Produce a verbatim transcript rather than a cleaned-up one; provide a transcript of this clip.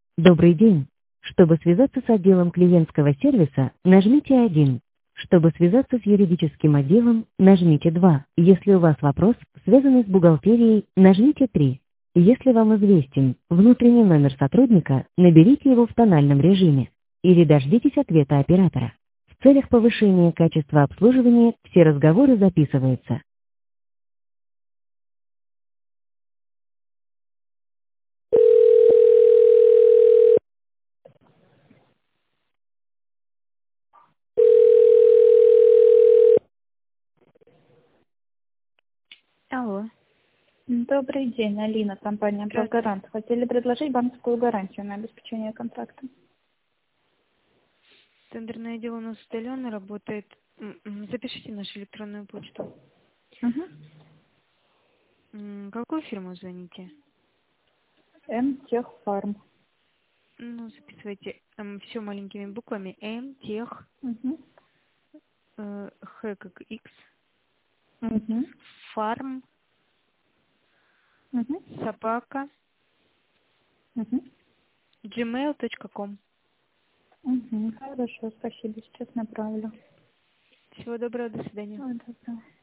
Добрый день. Чтобы связаться с отделом клиентского сервиса, нажмите один. Чтобы связаться с юридическим отделом, нажмите два. Если у вас вопрос, связанный с бухгалтерией, нажмите три. Если вам известен внутренний номер сотрудника, наберите его в тональном режиме или дождитесь ответа оператора. В целях повышения качества обслуживания все разговоры записываются. Алло. Добрый день, Алина, компания Здравствуйте. «Правгарант». Хотели предложить банковскую гарантию на обеспечение контракта. Тендерное дело у нас удаленно работает. М, м, Запишите нашу электронную почту. Угу. М, Какую фирму звоните? М-Техфарм. Ну, записывайте все маленькими буквами. М, Тех, Угу. э, Х как X, Угу. Фарм, Угу. Собака, Угу. gmail точка ком. Угу. Хорошо, спасибо, сейчас направлю. Всего доброго, до свидания. Ой, добро.